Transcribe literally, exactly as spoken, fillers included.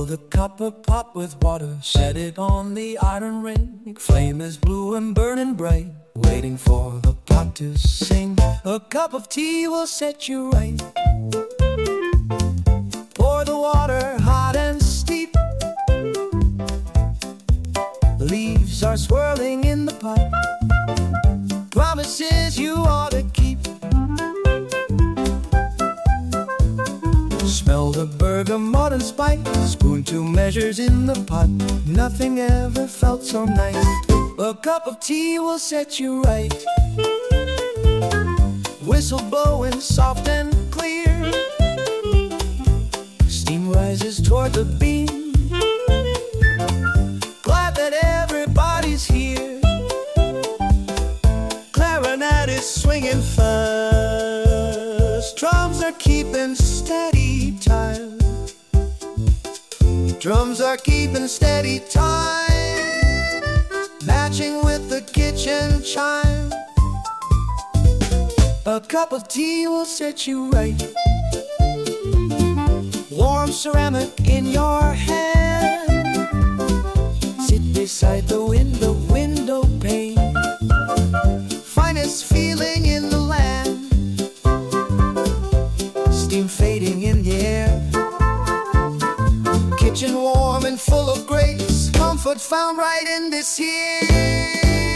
the copper pot with water, set it on the iron ring. Flame is blue and burning bright, waiting for the pot to sing. A cup of tea will set you right. Pour the water hot and steep. Leaves are swirling in the pot, promises you ought to keep. Smell the bergamot and spice, spoon two measures in the pot. Nothing ever felt so nice. A cup of tea will set you right. Whistle blowing soft and clear, steam rises toward the beam. Glad that everybody's here. Clarinet is swinging fast, drums are keeping steady time. Drums are keeping steady time, matching with the kitchen chime. A cup of tea will set you right. Warm ceramic in your hand, sit beside the window, window pane. Finest feeling in the land, steam fading in the air. Kitchen warm and full of grace, comfort found right in this here.